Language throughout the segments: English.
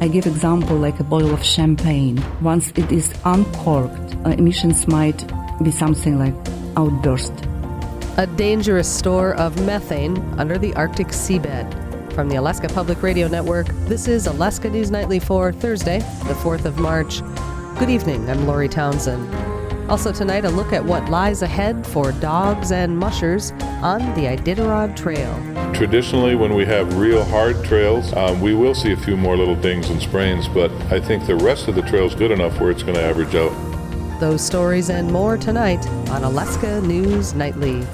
I give example like a bottle of champagne. Once it is uncorked, emissions might be something like outburst. A dangerous store of methane under the Arctic seabed. From the Alaska Public Radio Network, this is Alaska News Nightly for Thursday, the 4th of March. Good evening, I'm Lori Townsend. Also tonight, a look at what lies ahead for dogs and mushers on the Iditarod Trail. Traditionally, when we have real hard trails, we will see a few more little dings and sprains, but I think the rest of the trail is good enough where it's going to average out. Those stories and more tonight on Alaska News Nightly.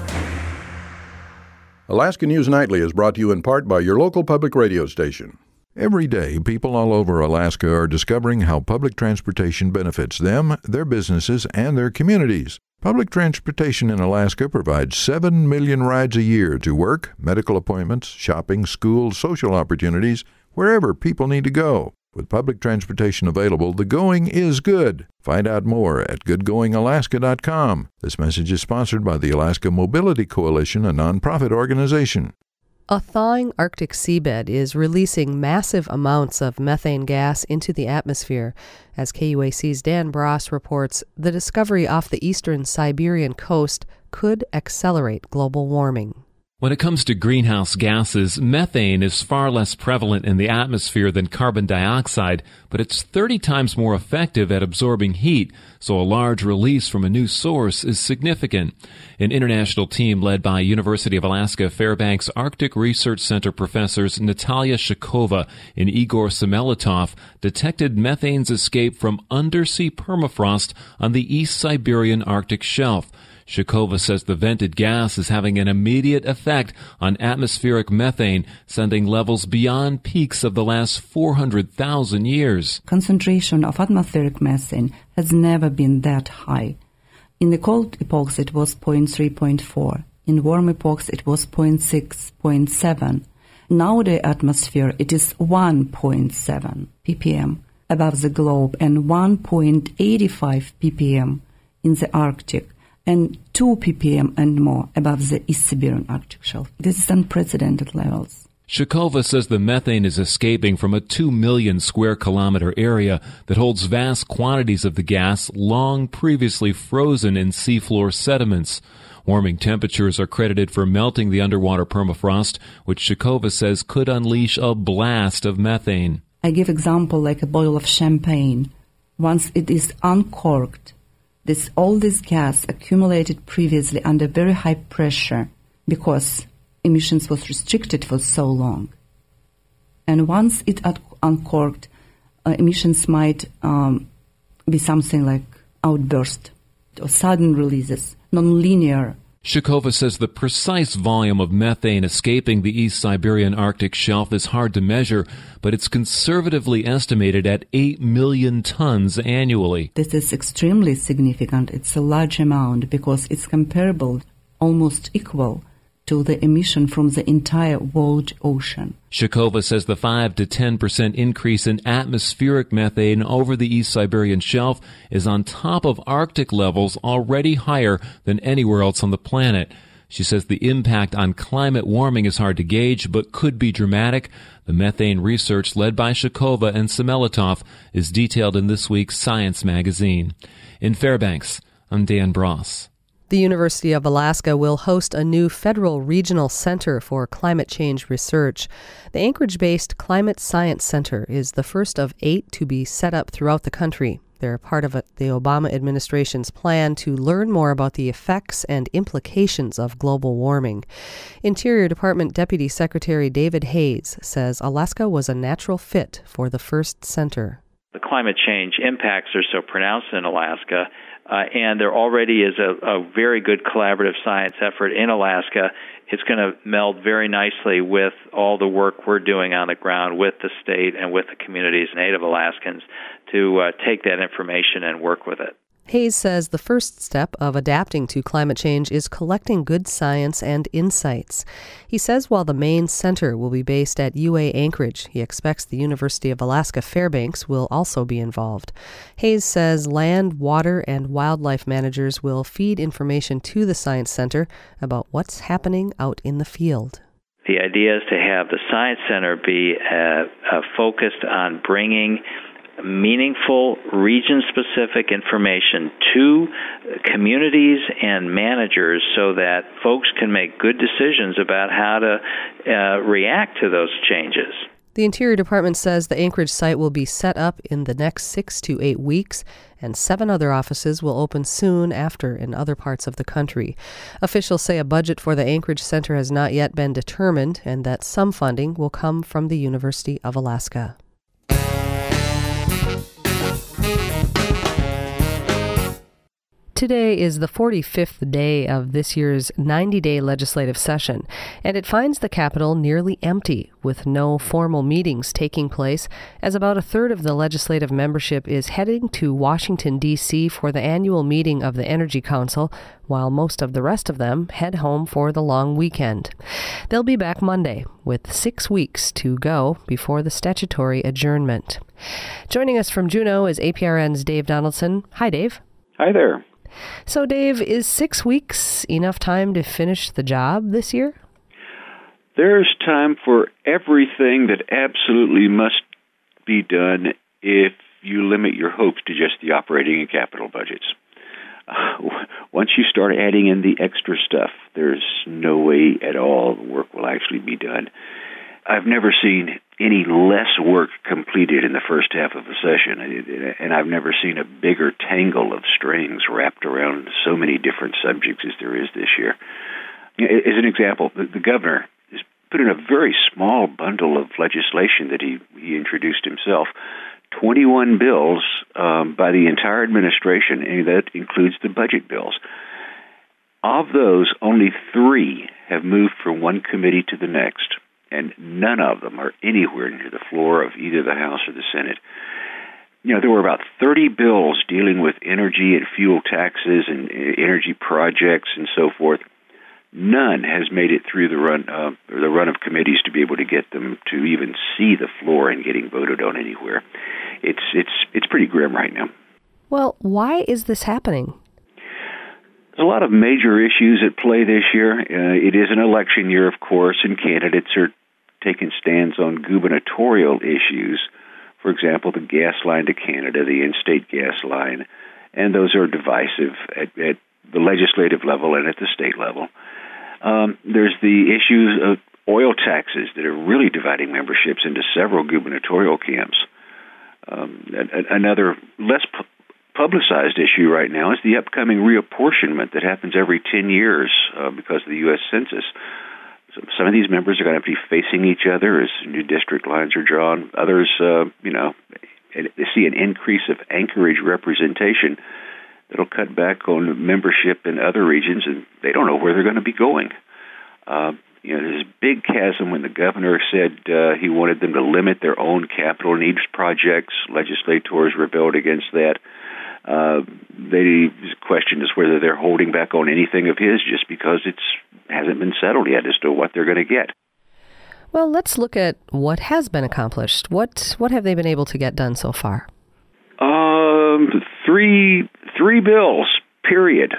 Alaska News Nightly is brought to you in part by your local public radio station. Every day, people all over Alaska are discovering how public transportation benefits them, their businesses, and their communities. Public transportation in Alaska provides 7 million rides a year to work, medical appointments, shopping, school, social opportunities, wherever people need to go. With public transportation available, the going is good. Find out more at goodgoingalaska.com. This message is sponsored by the Alaska Mobility Coalition, a nonprofit organization. A thawing Arctic seabed is releasing massive amounts of methane gas into the atmosphere. As KUAC's Dan Bross reports, the discovery off the eastern Siberian coast could accelerate global warming. When it comes to greenhouse gases, methane is far less prevalent in the atmosphere than carbon dioxide, but it's 30 times more effective at absorbing heat, so a large release from a new source is significant. An international team led by University of Alaska Fairbanks Arctic Research Center professors Natalia Shakova and Igor Semelitov detected methane's escape from undersea permafrost on the East Siberian Arctic shelf. Shakova says the vented gas is having an immediate effect on atmospheric methane, sending levels beyond peaks of the last 400,000 years. Concentration of atmospheric methane has never been that high. In the cold epochs it was 0.3, 0.4. In warm epochs it was 0.6, 0.7. Now the atmosphere it is 1.7 ppm above the globe and 1.85 ppm in the Arctic, and 2 ppm and more above the East Siberian Arctic shelf. This is unprecedented levels. Shakova says the methane is escaping from a 2 million square kilometer area that holds vast quantities of the gas long previously frozen in seafloor sediments. Warming temperatures are credited for melting the underwater permafrost, which Shakova says could unleash a blast of methane. I give example like a bottle of champagne. Once it is uncorked, all this gas accumulated previously under very high pressure because emissions was restricted for so long. And once it uncorked, emissions might be something like outburst or sudden releases, non-linear. Shakova says the precise volume of methane escaping the East Siberian Arctic shelf is hard to measure, but it's conservatively estimated at 8 million tons annually. This is extremely significant. It's a large amount because it's comparable, almost equal, to the emission from the entire world ocean. Shakova says the 5 to 10% increase in atmospheric methane over the East Siberian shelf is on top of Arctic levels already higher than anywhere else on the planet. She says the impact on climate warming is hard to gauge, but could be dramatic. The methane research led by Shakova and Semelitov is detailed in this week's Science magazine. In Fairbanks, I'm Dan Bross. The University of Alaska will host a new federal regional center for climate change research. The Anchorage-based Climate Science Center is the first of 8 to be set up throughout the country. They're part of the Obama administration's plan to learn more about the effects and implications of global warming. Interior Department Deputy Secretary David Hayes says Alaska was a natural fit for the first center. The climate change impacts are so pronounced in Alaska, and there already is a very good collaborative science effort in Alaska. It's going to meld very nicely with all the work we're doing on the ground with the state and with the communities, Native Alaskans, to take that information and work with it. Hayes says the first step of adapting to climate change is collecting good science and insights. He says while the main center will be based at UA Anchorage, he expects the University of Alaska Fairbanks will also be involved. Hayes says land, water, and wildlife managers will feed information to the Science Center about what's happening out in the field. The idea is to have the Science Center be focused on bringing meaningful, region-specific information to communities and managers so that folks can make good decisions about how to react to those changes. The Interior Department says the Anchorage site will be set up in the next 6 to 8 weeks, and 7 other offices will open soon after in other parts of the country. Officials say a budget for the Anchorage Center has not yet been determined and that some funding will come from the University of Alaska. Today is the 45th day of this year's 90-day legislative session, and it finds the Capitol nearly empty, with no formal meetings taking place, as about a third of the legislative membership is heading to Washington, D.C. for the annual meeting of the Energy Council, while most of the rest of them head home for the long weekend. They'll be back Monday, with 6 weeks to go before the statutory adjournment. Joining us from Juneau is APRN's Dave Donaldson. Hi, Dave. Hi there. So, Dave, is 6 weeks enough time to finish the job this year? There's time for everything that absolutely must be done if you limit your hopes to just the operating and capital budgets. Once you start adding in the extra stuff, there's no way at all the work will actually be done. I've never seen any less work completed in the first half of a session, and I've never seen a bigger tangle of strings wrapped around so many different subjects as there is this year. As an example, the governor has put in a very small bundle of legislation that he introduced himself, 21 bills by the entire administration, and that includes the budget bills. Of those, only 3 have moved from one committee to the next, and none of them are anywhere near the floor of either the House or the Senate. You know, there were about 30 bills dealing with energy and fuel taxes and energy projects and so forth. None has made it through the run of committees to be able to get them to even see the floor and getting voted on anywhere. It's pretty grim right now. Well, why is this happening? There's a lot of major issues at play this year. It is an election year, of course, and candidates are taking stands on gubernatorial issues. For example, the gas line to Canada, the in-state gas line, and those are divisive at the legislative level and at the state level. There's the issues of oil taxes that are really dividing memberships into several gubernatorial camps. Another less publicized issue right now is the upcoming reapportionment that happens every 10 years because of the U.S. Census. So some of these members are going to have to be facing each other as new district lines are drawn. Others, they see an increase of Anchorage representation that'll cut back on membership in other regions, and they don't know where they're going to be going. There's a big chasm when the governor said he wanted them to limit their own capital needs projects. Legislators rebelled against that. The question is whether they're holding back on anything of his just because it hasn't been settled yet as to what they're going to get. Well, let's look at what has been accomplished. What have they been able to get done so far? Three bills, period.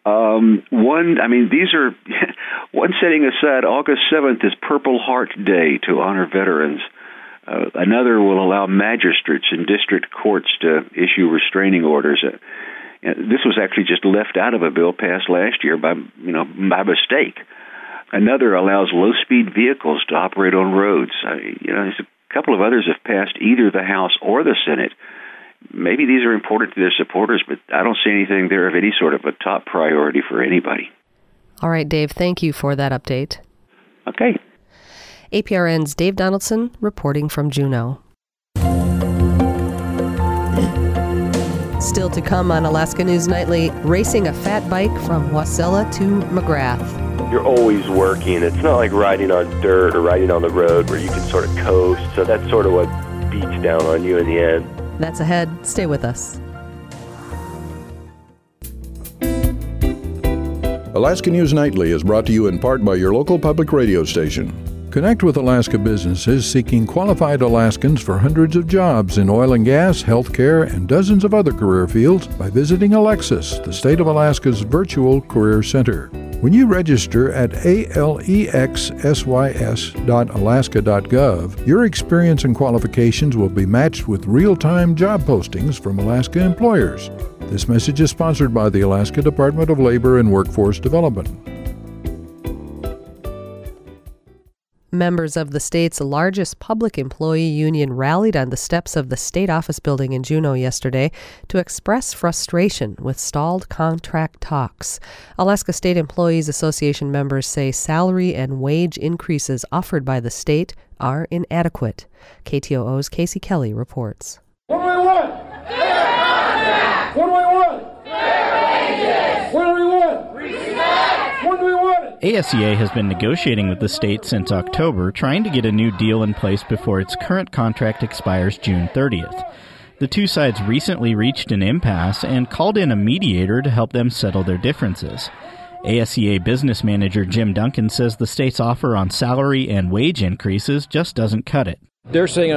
These are one setting aside. August 7th is Purple Heart Day to honor veterans. Another will allow magistrates and district courts to issue restraining orders. This was actually just left out of a bill passed last year by mistake. Another allows low-speed vehicles to operate on roads. There's a couple of others have passed either the House or the Senate. Maybe these are important to their supporters, but I don't see anything there of any sort of a top priority for anybody. All right, Dave, thank you for that update. Okay. APRN's Dave Donaldson reporting from Juneau. Still to come on Alaska News Nightly, racing a fat bike from Wasilla to McGrath. You're always working. It's not like riding on dirt or riding on the road where you can sort of coast. So that's sort of what beats down on you in the end. That's ahead. Stay with us. Alaska News Nightly is brought to you in part by your local public radio station. Connect with Alaska businesses seeking qualified Alaskans for hundreds of jobs in oil and gas, healthcare, and dozens of other career fields by visiting Alexis, the state of Alaska's virtual career center. When you register at alexsys.alaska.gov, your experience and qualifications will be matched with real-time job postings from Alaska employers. This message is sponsored by the Alaska Department of Labor and Workforce Development. Members of the state's largest public employee union rallied on the steps of the state office building in Juneau yesterday to express frustration with stalled contract talks. Alaska State Employees Association members say salary and wage increases offered by the state are inadequate. KTOO's Casey Kelly reports. What do we want? Fair contracts! What do we want? Fair wages! What do we want? Respect! What do we want? ASEA has been negotiating with the state since October, trying to get a new deal in place before its current contract expires June 30th. The two sides recently reached an impasse and called in a mediator to help them settle their differences. ASEA business manager Jim Duncan says the state's offer on salary and wage increases just doesn't cut it. They're saying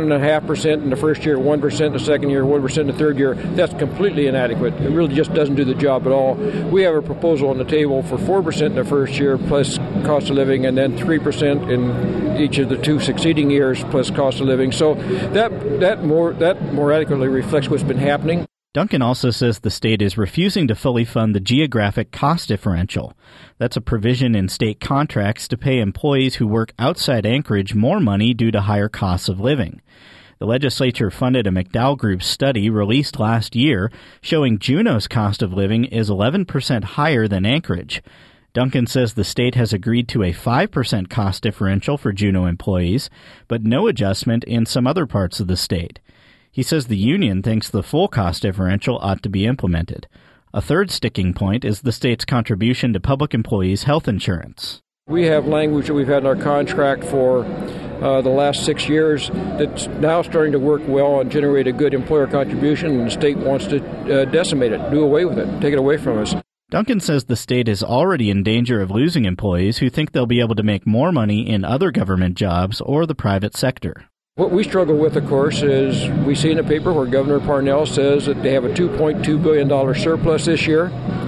1.5% in the first year, 1% in the second year, 1% in the third year. That's completely inadequate. It really just doesn't do the job at all. We have a proposal on the table for 4% in the first year plus cost of living, and then 3% in each of the two succeeding years plus cost of living. So that more adequately reflects what's been happening. Duncan also says the state is refusing to fully fund the geographic cost differential. That's a provision in state contracts to pay employees who work outside Anchorage more money due to higher costs of living. The legislature funded a McDowell Group study released last year showing Juneau's cost of living is 11% higher than Anchorage. Duncan says the state has agreed to a 5% cost differential for Juneau employees, but no adjustment in some other parts of the state. He says the union thinks the full cost differential ought to be implemented. A third sticking point is the state's contribution to public employees' health insurance. We have language that we've had in our contract for the last 6 years that's now starting to work well and generate a good employer contribution, and the state wants to decimate it, do away with it, take it away from us. Duncan says the state is already in danger of losing employees who think they'll be able to make more money in other government jobs or the private sector. What we struggle with, of course, is we see in the paper where Governor Parnell says that they have a $2.2 billion surplus this year.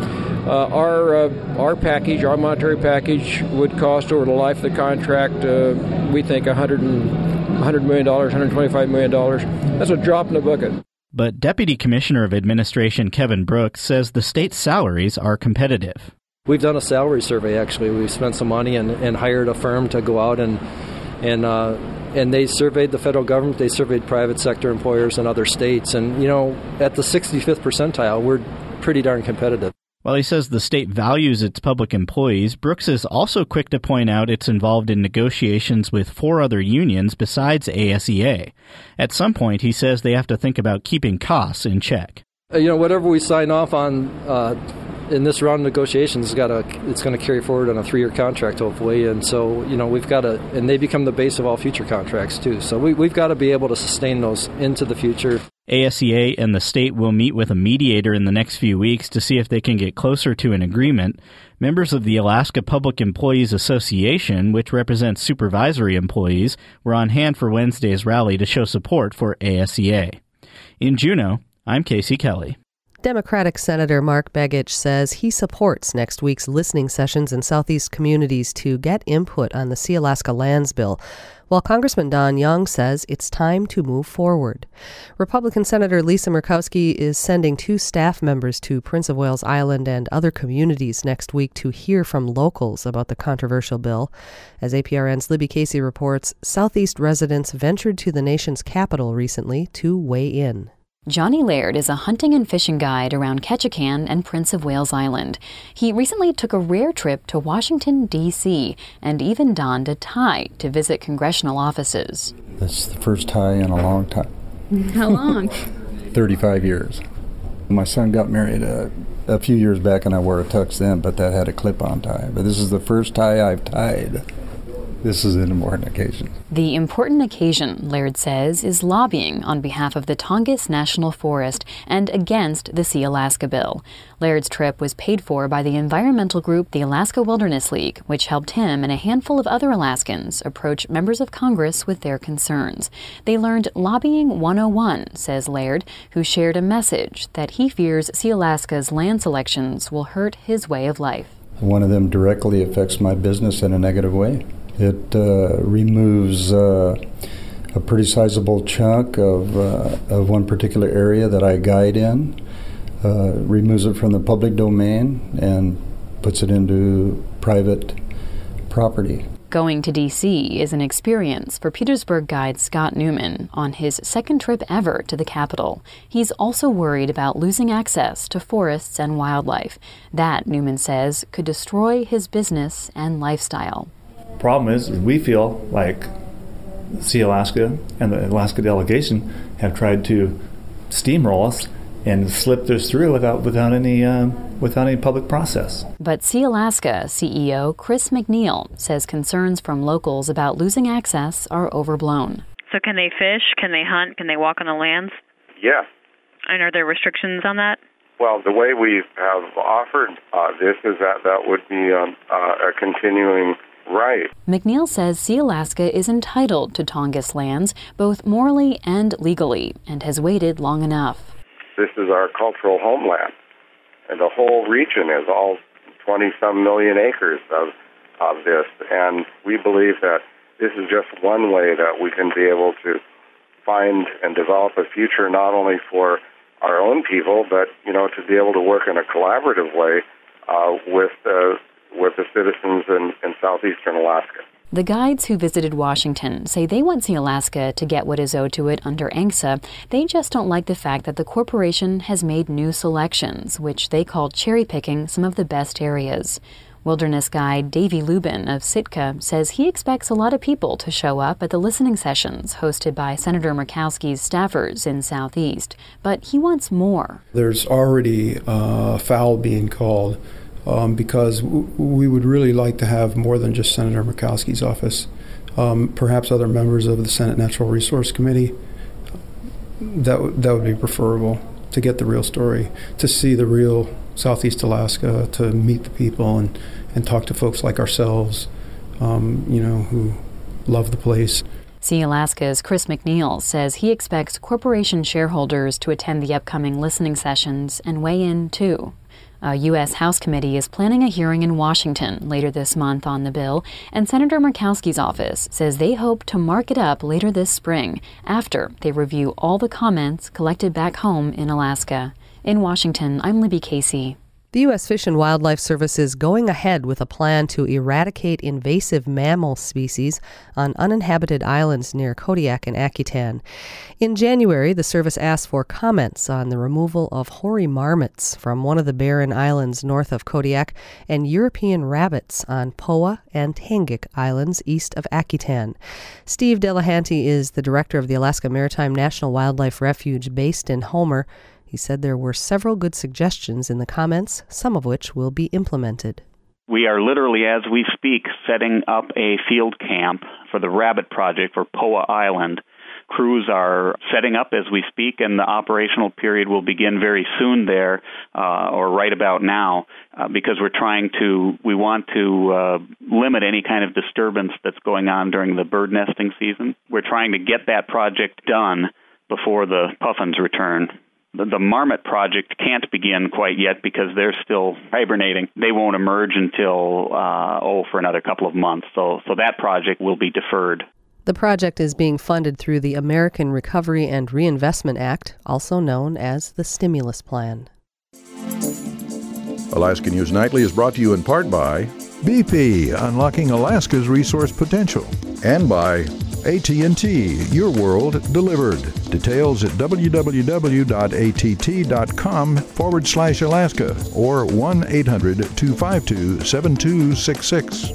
Our package, our monetary package, would cost over the life of the contract, we think $100 million, $125 million. That's a drop in the bucket. But Deputy Commissioner of Administration Kevin Brooks says the state's salaries are competitive. We've done a salary survey, actually. We've spent some money and hired a firm to go out and they surveyed the federal government, they surveyed private sector employers in other states. And, at the 65th percentile, we're pretty darn competitive. While he says the state values its public employees, Brooks is also quick to point out it's involved in negotiations with 4 other unions besides ASEA. At some point, he says they have to think about keeping costs in check. Whatever we sign off on in this round of negotiations, it's going to carry forward on a 3-year contract, hopefully. And so, we've got to, and they become the base of all future contracts, too. So we've got to be able to sustain those into the future. ASEA and the state will meet with a mediator in the next few weeks to see if they can get closer to an agreement. Members of the Alaska Public Employees Association, which represents supervisory employees, were on hand for Wednesday's rally to show support for ASEA. In Juneau, I'm Casey Kelly. Democratic Senator Mark Begich says he supports next week's listening sessions in Southeast communities to get input on the Sealaska Lands Bill, while Congressman Don Young says it's time to move forward. Republican Senator Lisa Murkowski is sending 2 staff members to Prince of Wales Island and other communities next week to hear from locals about the controversial bill. As APRN's Libby Casey reports, Southeast residents ventured to the nation's capital recently to weigh in. Johnny Laird is a hunting and fishing guide around Ketchikan and Prince of Wales Island. He recently took a rare trip to Washington, D.C., and even donned a tie to visit congressional offices. That's the first tie in a long time. How long? 35 years. My son got married a few years back, and I wore a tux then, but that had a clip-on tie. But this is the first tie I've tied this is an important occasion. The important occasion, Laird says, is lobbying on behalf of the Tongass National Forest and against the Sealaska bill. Laird's trip was paid for by the environmental group the Alaska Wilderness League, which helped him and a handful of other Alaskans approach members of Congress with their concerns. They learned Lobbying 101, says Laird, who shared a message that he fears Sealaska's land selections will hurt his way of life. One of them directly affects my business in a negative way. It removes a pretty sizable chunk of one particular area that I guide in, removes it from the public domain, and puts it into private property. Going to D.C. is an experience for Petersburg guide Scott Newman on his second trip ever to the capital. He's also worried about losing access to forests and wildlife. That, Newman says, could destroy his business and lifestyle. Problem is we feel like Sealaska and the Alaska delegation have tried to steamroll us and slip this through without any public process. But Sealaska CEO Chris McNeil says concerns from locals about losing access are overblown. So can they fish? Can they hunt? Can they walk on the lands? Yes. And are there restrictions on that? Well, the way we have offered this is that would be a continuing right. McNeil says Sealaska is entitled to Tongass lands, both morally and legally, and has waited long enough. This is our cultural homeland, and the whole region is all 20-some million acres of this, and we believe that this is just one way that we can be able to find and develop a future not only for our own people, but, to be able to work in a collaborative way with the citizens in southeastern Alaska. The guides who visited Washington say they want Sealaska to get what is owed to it under ANCSA. They just don't like the fact that the corporation has made new selections, which they call cherry-picking some of the best areas. Wilderness guide Davey Lubin of Sitka says he expects a lot of people to show up at the listening sessions hosted by Senator Murkowski's staffers in Southeast, but he wants more. There's already foul being called because we would really like to have more than just Senator Murkowski's office, perhaps other members of the Senate Natural Resource Committee. That would be preferable to get the real story, to see the real Southeast Alaska, to meet the people and talk to folks like ourselves, who love the place. Sealaska's Chris McNeil says he expects corporation shareholders to attend the upcoming listening sessions and weigh in, too. A U.S. House committee is planning a hearing in Washington later this month on the bill, and Senator Murkowski's office says they hope to mark it up later this spring after they review all the comments collected back home in Alaska. In Washington, I'm Libby Casey. The U.S. Fish and Wildlife Service is going ahead with a plan to eradicate invasive mammal species on uninhabited islands near Kodiak and Akutan. In January, the service asked for comments on the removal of hoary marmots from one of the barren islands north of Kodiak and European rabbits on Poa and Tangic Islands east of Akutan. Steve Delahanty is the director of the Alaska Maritime National Wildlife Refuge based in Homer. He said there were several good suggestions in the comments, some of which will be implemented. We are literally, as we speak, setting up a field camp for the rabbit project for Poa Island. Crews are setting up as we speak, and the operational period will begin very soon there, or right about now, because we want to limit any kind of disturbance that's going on during the bird nesting season. We're trying to get that project done before the puffins return. The marmot project can't begin quite yet because they're still hibernating. They won't emerge until, for another couple of months. So that project will be deferred. The project is being funded through the American Recovery and Reinvestment Act, also known as the Stimulus Plan. Alaska News Nightly is brought to you in part by BP, unlocking Alaska's resource potential, and by AT&T, your world delivered. Details at www.att.com/Alaska or 1-800-252-7266.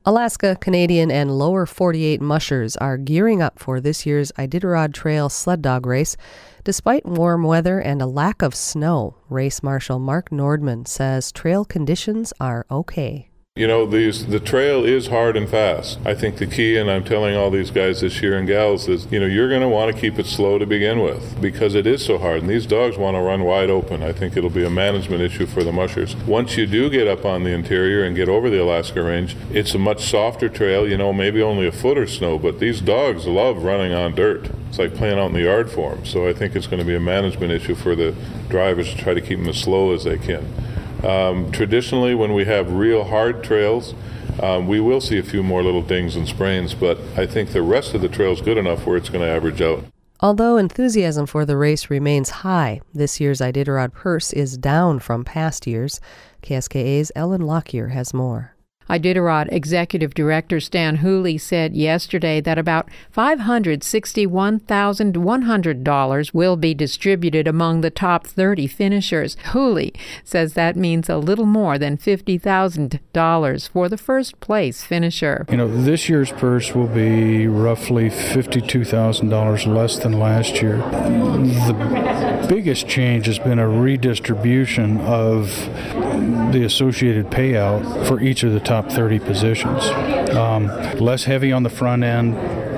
Alaska, Canadian, and lower 48 mushers are gearing up for this year's Iditarod Trail sled dog race. Despite warm weather and a lack of snow, race marshal Mark Nordman says trail conditions are okay. You know, the trail is hard and fast. I think the key, and I'm telling all these guys this year and gals, is, you're going to want to keep it slow to begin with because it is so hard. And these dogs want to run wide open. I think it'll be a management issue for the mushers. Once you do get up on the interior and get over the Alaska Range, it's a much softer trail, maybe only a foot of snow, but these dogs love running on dirt. It's like playing out in the yard for them. So I think it's going to be a management issue for the drivers to try to keep them as slow as they can. Traditionally, when we have real hard trails, we will see a few more little dings and sprains, but I think the rest of the trail is good enough where it's going to average out. Although enthusiasm for the race remains high, this year's Iditarod purse is down from past years. KSKA's Ellen Lockyer has more. Iditarod Executive Director Stan Hooley said yesterday that about $561,100 will be distributed among the top 30 finishers. Hooley says that means a little more than $50,000 for the first place finisher. This year's purse will be roughly $52,000 less than last year. The biggest change has been a redistribution of the associated payout for each of the top 30 positions. Less heavy on the front end,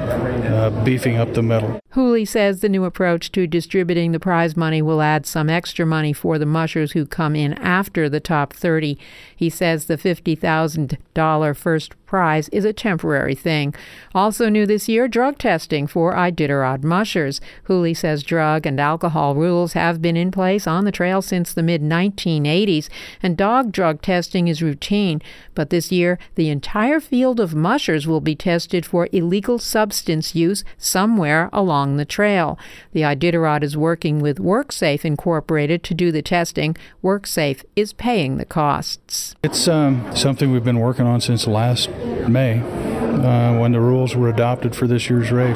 beefing up the middle. Hooley says the new approach to distributing the prize money will add some extra money for the mushers who come in after the top 30. He says the $50,000 first prize is a temporary thing. Also new this year, drug testing for Iditarod mushers. Hooley says drug and alcohol rules have been in place on the trail since the mid-1980s, and dog drug testing is routine. But this year, the entire field of mushers will be tested for illegal substance use somewhere along the trail. The Iditarod is working with WorkSafe Incorporated to do the testing. WorkSafe is paying the costs. It's something we've been working on since last May when the rules were adopted for this year's race.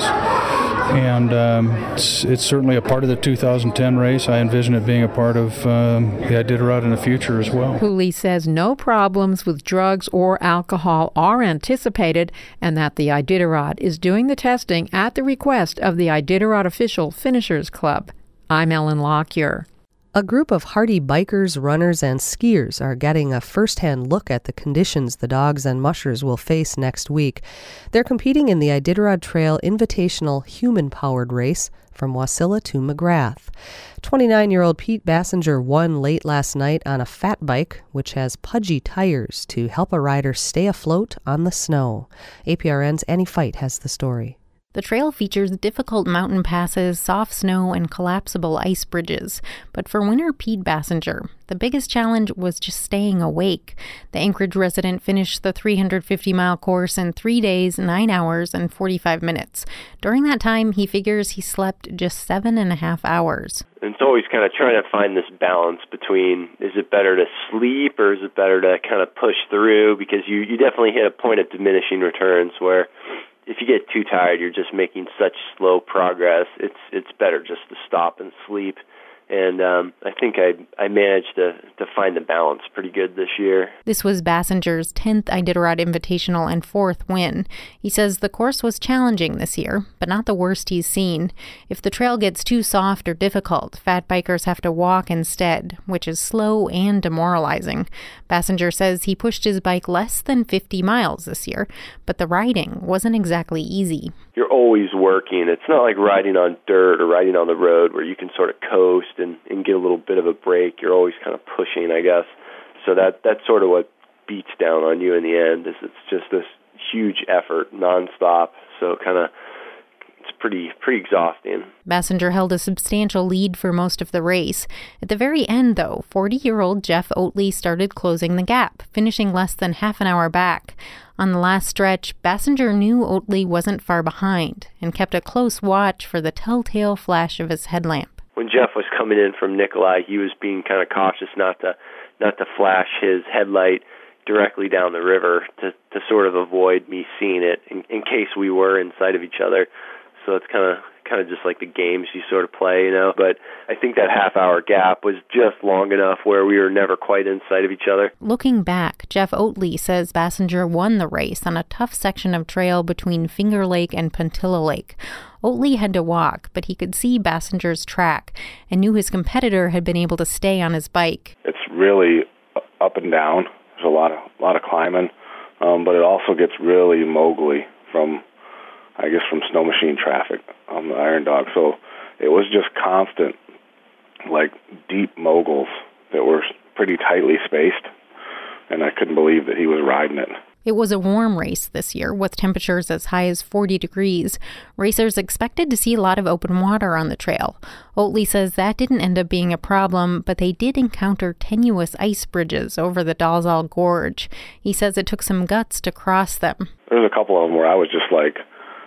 And it's certainly a part of the 2010 race. I envision it being a part of the Iditarod in the future as well. Hooley says no problems with drugs or alcohol are anticipated, and that the Iditarod is doing the testing at the request of the Iditarod Official Finishers Club. I'm Ellen Lockyer. A group of hardy bikers, runners, and skiers are getting a first-hand look at the conditions the dogs and mushers will face next week. They're competing in the Iditarod Trail Invitational Human-Powered Race from Wasilla to McGrath. 29-year-old Pete Bassinger won late last night on a fat bike, which has pudgy tires to help a rider stay afloat on the snow. APRN's Annie Fight has the story. The trail features difficult mountain passes, soft snow, and collapsible ice bridges. But for winner Pete Bassinger, the biggest challenge was just staying awake. The Anchorage resident finished the 350-mile course in 3 days, 9 hours, and 45 minutes. During that time, he figures he slept just 7.5 hours. It's always kind of trying to find this balance between, is it better to sleep or is it better to kind of push through? Because you definitely hit a point of diminishing returns where if you get too tired, you're just making such slow progress. It's better just to stop and sleep. And I think I managed to find the balance pretty good this year. This was Bassinger's 10th Iditarod Invitational and 4th win. He says the course was challenging this year, but not the worst he's seen. If the trail gets too soft or difficult, fat bikers have to walk instead, which is slow and demoralizing. Bassinger says he pushed his bike less than 50 miles this year, but the riding wasn't exactly easy. You're always working. It's not like riding on dirt or riding on the road where you can sort of coast and get a little bit of a break. You're always kind of pushing, I guess. So that's sort of what beats down on you in the end, is it's just this huge effort nonstop. So it's pretty exhausting. Bassinger held a substantial lead for most of the race. At the very end, though, 40-year-old Jeff Oatley started closing the gap, finishing less than half an hour back. On the last stretch, Bassinger knew Oatley wasn't far behind and kept a close watch for the telltale flash of his headlamp. When Jeff was coming in from Nikolai, he was being kind of cautious not to flash his headlight directly down the river to sort of avoid me seeing it in case we were in sight of each other. So it's kind kind of just like the games you sort of play, But I think that half-hour gap was just long enough where we were never quite in sight of each other. Looking back, Jeff Oatley says Bassinger won the race on a tough section of trail between Finger Lake and Puntilla Lake. Oatley had to walk, but he could see Bassinger's track and knew his competitor had been able to stay on his bike. It's really up and down. There's a lot of climbing, but it also gets really mogully from snow machine traffic on the Iron Dog. So it was just constant, like deep moguls that were pretty tightly spaced, and I couldn't believe that he was riding it. It was a warm race this year, with temperatures as high as 40 degrees. Racers expected to see a lot of open water on the trail. Oatley says that didn't end up being a problem, but they did encounter tenuous ice bridges over the Dalzell Gorge. He says it took some guts to cross them. There's a couple of them where I was just like,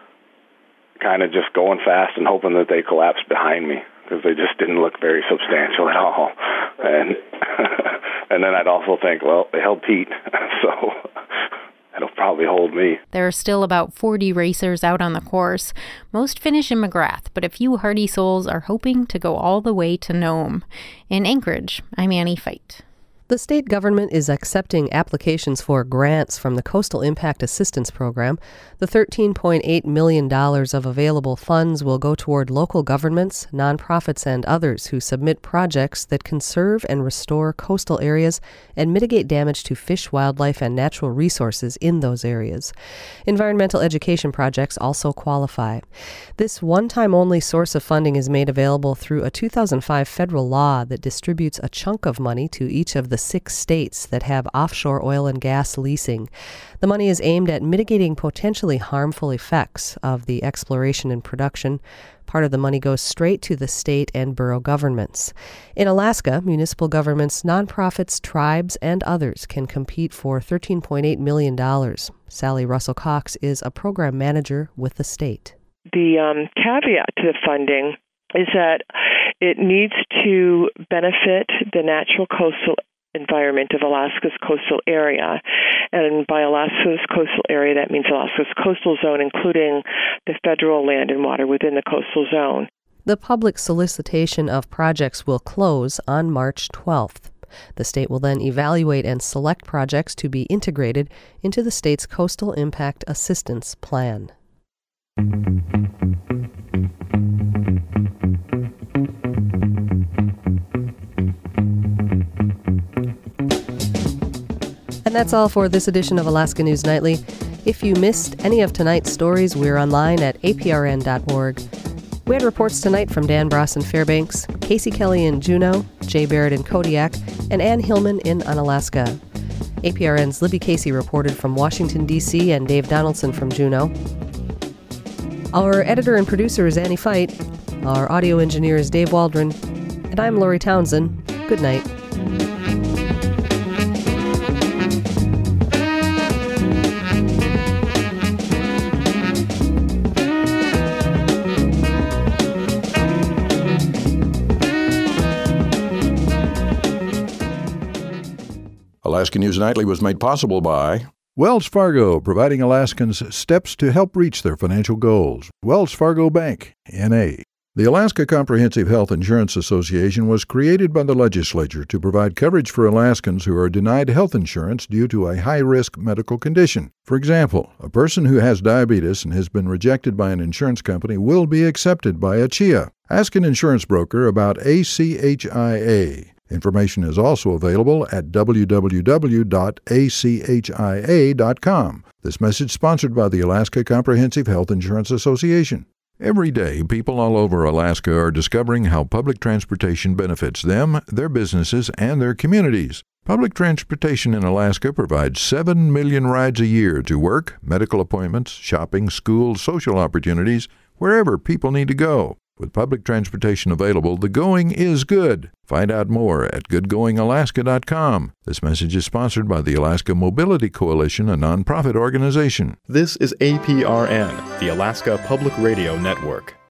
kind of just going fast and hoping that they collapsed behind me, because they just didn't look very substantial at all. And and then I'd also think, well, they held Pete, so it'll probably hold me. There are still about 40 racers out on the course. Most finish in McGrath, but a few hardy souls are hoping to go all the way to Nome. In Anchorage, I'm Annie Feit. The state government is accepting applications for grants from the Coastal Impact Assistance Program. The $13.8 million of available funds will go toward local governments, nonprofits, and others who submit projects that conserve and restore coastal areas and mitigate damage to fish, wildlife, and natural resources in those areas. Environmental education projects also qualify. This one-time-only source of funding is made available through a 2005 federal law that distributes a chunk of money to each of the 6 states that have offshore oil and gas leasing. The money is aimed at mitigating potentially harmful effects of the exploration and production. Part of the money goes straight to the state and borough governments. In Alaska, municipal governments, nonprofits, tribes, and others can compete for $13.8 million. Sally Russell-Cox is a program manager with the state. The caveat to the funding is that it needs to benefit the natural coastal environment of Alaska's coastal area. And by Alaska's coastal area, that means Alaska's coastal zone, including the federal land and water within the coastal zone. The public solicitation of projects will close on March 12th. The state will then evaluate and select projects to be integrated into the state's Coastal Impact Assistance Plan. And that's all for this edition of Alaska News Nightly. If you missed any of tonight's stories, we're online at aprn.org. We had reports tonight from Dan Bross in Fairbanks, Casey Kelly in Juneau, Jay Barrett in Kodiak, and Ann Hillman in Unalaska. APRN's Libby Casey reported from Washington, D.C., and Dave Donaldson from Juneau. Our editor and producer is Annie Feit. Our audio engineer is Dave Waldron. And I'm Lori Townsend. Good night. Alaska News Nightly was made possible by Wells Fargo, providing Alaskans steps to help reach their financial goals. Wells Fargo Bank, N.A. The Alaska Comprehensive Health Insurance Association was created by the legislature to provide coverage for Alaskans who are denied health insurance due to a high-risk medical condition. For example, a person who has diabetes and has been rejected by an insurance company will be accepted by ACHIA. Ask an insurance broker about ACHIA. Information is also available at www.achia.com. This message sponsored by the Alaska Comprehensive Health Insurance Association. Every day, people all over Alaska are discovering how public transportation benefits them, their businesses, and their communities. Public transportation in Alaska provides 7 million rides a year to work, medical appointments, shopping, school, social opportunities, wherever people need to go. With public transportation available, the going is good. Find out more at goodgoingalaska.com. This message is sponsored by the Alaska Mobility Coalition, a nonprofit organization. This is APRN, the Alaska Public Radio Network.